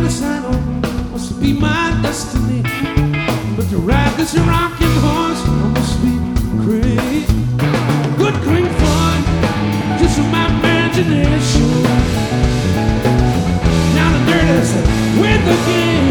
the saddle must be my destiny. But to ride this rocking horse, I must be crazy. Good green fun, just my imagination. Now the dirt is with the game.